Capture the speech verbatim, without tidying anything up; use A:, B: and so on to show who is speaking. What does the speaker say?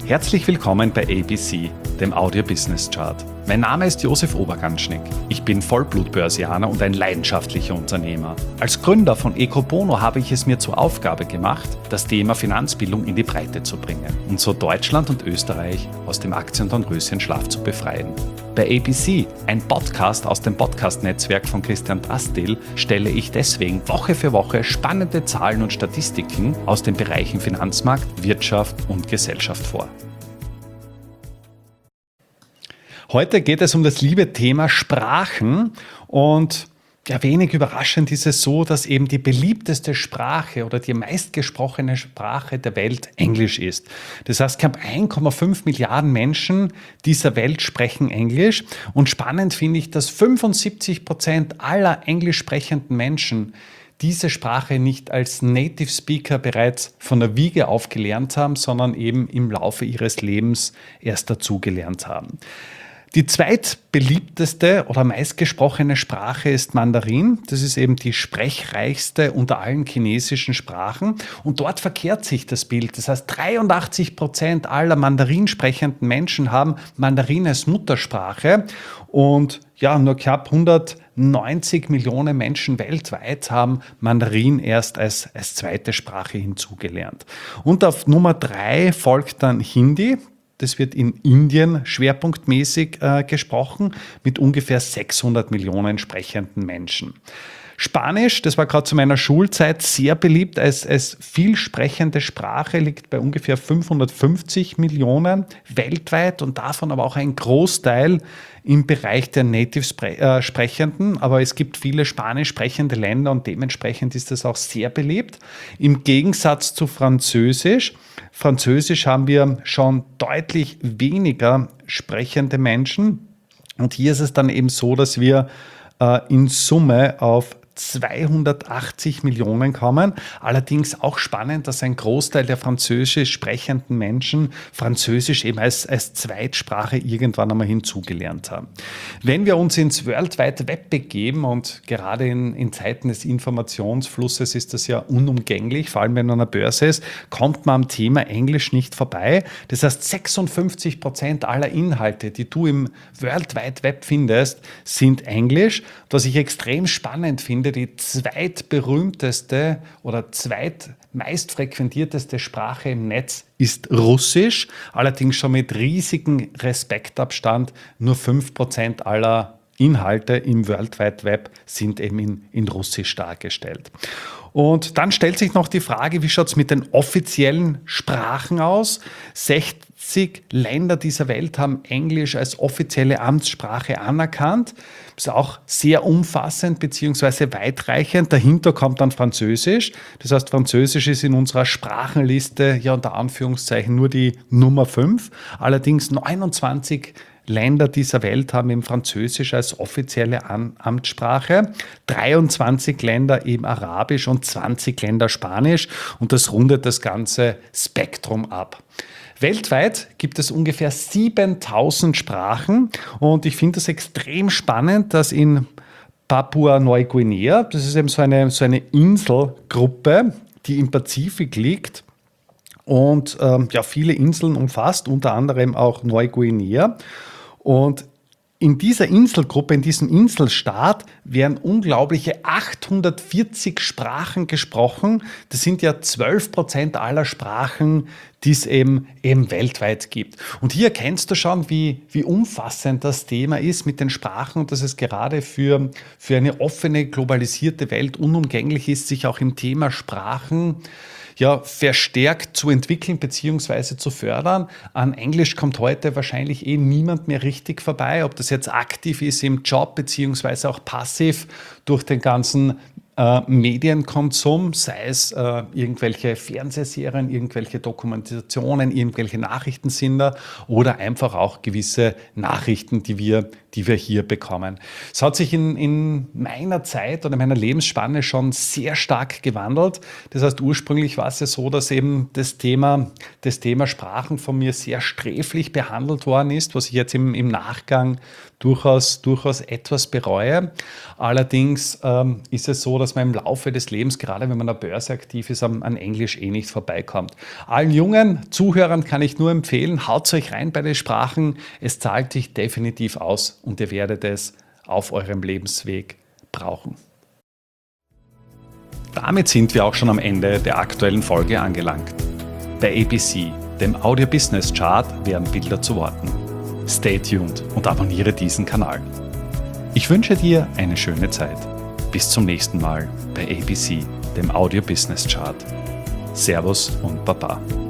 A: Herzlich willkommen bei A B C, dem Audio Business Chart. Mein Name ist Josef Oberganschnick. Ich bin Vollblut-Börsianer und ein leidenschaftlicher Unternehmer. Als Gründer von Ecobono habe ich es mir zur Aufgabe gemacht, das Thema Finanzbildung in die Breite zu bringen und so Deutschland und Österreich aus dem Aktien- und Röschenschlaf zu befreien. Bei A B C, ein Podcast aus dem Podcast-Netzwerk von Christian Drastil, stelle ich deswegen Woche für Woche spannende Zahlen und Statistiken aus den Bereichen Finanzmarkt, Wirtschaft und Gesellschaft vor. Heute geht es um das liebe Thema Sprachen und ja, wenig überraschend ist es so, dass eben die beliebteste Sprache oder die meistgesprochene Sprache der Welt Englisch ist. Das heißt, knapp eins Komma fünf Milliarden Menschen dieser Welt sprechen Englisch und spannend finde ich, dass fünfundsiebzig Prozent aller englisch sprechenden Menschen diese Sprache nicht als Native Speaker bereits von der Wiege auf gelernt haben, sondern eben im Laufe ihres Lebens erst dazu gelernt haben. Die zweitbeliebteste oder meistgesprochene Sprache ist Mandarin. Das ist eben die sprechreichste unter allen chinesischen Sprachen. Und dort verkehrt sich das Bild. Das heißt, dreiundachtzig Prozent aller Mandarin sprechenden Menschen haben Mandarin als Muttersprache. Und ja, nur knapp hundertneunzig Millionen Menschen weltweit haben Mandarin erst als, als zweite Sprache hinzugelernt. Und auf Nummer drei folgt dann Hindi. Das wird in Indien schwerpunktmäßig äh, gesprochen mit ungefähr sechshundert Millionen sprechenden Menschen. Spanisch, das war gerade zu meiner Schulzeit sehr beliebt als, als vielsprechende Sprache, liegt bei ungefähr fünfhundertfünfzig Millionen weltweit und davon aber auch ein Großteil im Bereich der Native-Sprechenden. Aber es gibt viele spanisch sprechende Länder und dementsprechend ist das auch sehr beliebt. Im Gegensatz zu Französisch. Französisch haben wir schon deutlich weniger sprechende Menschen. Und hier ist es dann eben so, dass wir äh, in Summe auf zweihundertachtzig Millionen kommen. Allerdings auch spannend, dass ein Großteil der französisch sprechenden Menschen Französisch eben als, als Zweitsprache irgendwann einmal hinzugelernt haben. Wenn wir uns ins World Wide Web begeben und gerade in, in Zeiten des Informationsflusses ist das ja unumgänglich, vor allem wenn man an der Börse ist, kommt man am Thema Englisch nicht vorbei. Das heißt, sechsundfünfzig Prozent aller Inhalte, die du im World Wide Web findest, sind Englisch. Was ich extrem spannend finde, die zweitberühmteste oder zweitmeistfrequentierteste Sprache im Netz ist Russisch, allerdings schon mit riesigem Respektabstand. Nur fünf Prozent aller Inhalte im World Wide Web sind eben in, in Russisch dargestellt. Und dann stellt sich noch die Frage, wie schaut es mit den offiziellen Sprachen aus? sechzig Länder dieser Welt haben Englisch als offizielle Amtssprache anerkannt. Das ist auch sehr umfassend bzw. weitreichend. Dahinter kommt dann Französisch. Das heißt, Französisch ist in unserer Sprachenliste ja unter Anführungszeichen nur die Nummer fünf. Allerdings neunundzwanzig Länder dieser Welt haben eben Französisch als offizielle Amtssprache, dreiundzwanzig Länder eben Arabisch und zwanzig Länder Spanisch und das rundet das ganze Spektrum ab. Weltweit gibt es ungefähr siebentausend Sprachen und ich finde es extrem spannend, dass in Papua-Neuguinea, das ist eben so eine, so eine Inselgruppe, die im Pazifik liegt, und ähm, ja, viele Inseln umfasst, unter anderem auch Neuguinea. Und in dieser Inselgruppe, in diesem Inselstaat werden unglaubliche achthundertvierzig Sprachen gesprochen. Das sind ja zwölf Prozent aller Sprachen, die es eben, eben weltweit gibt. Und hier erkennst du schon, wie, wie umfassend das Thema ist mit den Sprachen und dass es gerade für, für eine offene, globalisierte Welt unumgänglich ist, sich auch im Thema Sprachen ja, verstärkt zu entwickeln bzw. zu fördern. An Englisch kommt heute wahrscheinlich eh niemand mehr richtig vorbei, ob das jetzt aktiv ist im Job bzw. auch passiv durch den ganzen äh, Medienkonsum, sei es äh, irgendwelche Fernsehserien, irgendwelche Dokumentationen, irgendwelche Nachrichtensender oder einfach auch gewisse Nachrichten, die wir, die wir hier bekommen. Es hat sich in, in meiner Zeit oder meiner Lebensspanne schon sehr stark gewandelt. Das heißt, ursprünglich war es ja so, dass eben das Thema, das Thema Sprachen von mir sehr sträflich behandelt worden ist, was ich jetzt im, im Nachgang durchaus, durchaus etwas bereue. Allerdings ähm, ist es so, dass dass man im Laufe des Lebens, gerade wenn man an der Börse aktiv ist, an, an Englisch eh nicht vorbeikommt. Allen jungen Zuhörern kann ich nur empfehlen, haut euch rein bei den Sprachen. Es zahlt sich definitiv aus und ihr werdet es auf eurem Lebensweg brauchen. Damit sind wir auch schon am Ende der aktuellen Folge angelangt. Bei A B C, dem Audio Business Chart, werden Bilder zu Worten. Stay tuned und abonniere diesen Kanal. Ich wünsche dir eine schöne Zeit. Bis zum nächsten Mal bei A B C, dem Audio Business Chart. Servus und Baba.